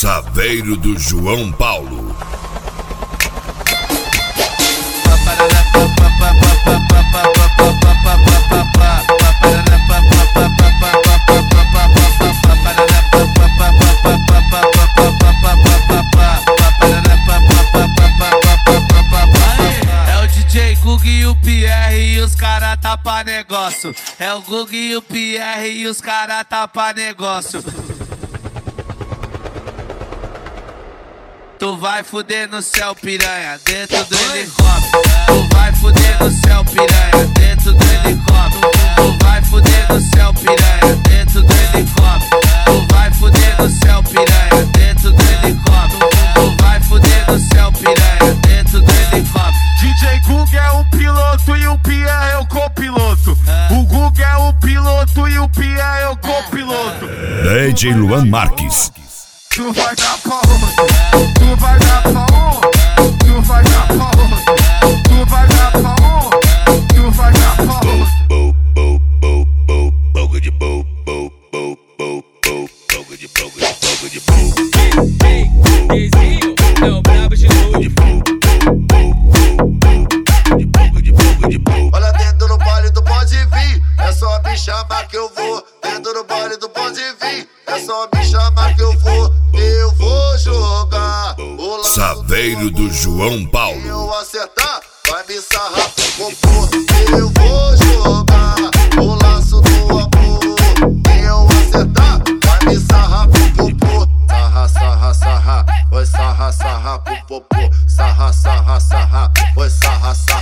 Saveiro do João Paulo. É o DJ Gug e o Pierre e os cara tá pra negócio. É o Gug e o Pierre e os cara tá pra negócio. Tu vai fuder no céu, piranha, dentro do helicóptero. Tu vai fuder no céu, piranha, dentro do helicóptero. Tu vai fuder no céu, piranha, dentro do helicóptero. Tu vai fuder no céu, piranha, dentro do helicóptero. Tu vai fuder no céu, piranha, dentro do helicóptero. DJ Gug é o piloto e o Pierre é o copiloto. O Gug é o piloto e o Pierre é o copiloto. DJ Luan Marques. Tu vai dar pra onde? Tu vai dar pra onde? Tu vai dar pra onde? Tu vai dar pra onde? Tu vai dar pra onde? Boca de boca de Dezinho é o brabo de novo. Olha dentro do baile do pode vir, é só me chamar que eu vou. Dentro do baile do pode vir, é só me chamar que eu vou. Eu vou jogar o laço Saveiro do João Paulo. Se eu acertar, vai me sarrar pro popô. Eu vou jogar o laço do amor. Se eu acertar, vai me sarrar pro popô. Sarra, sarra, sarra, vai sarra, sarra pro popô. Sarra, sarra, sarra, vai sarra, sarra.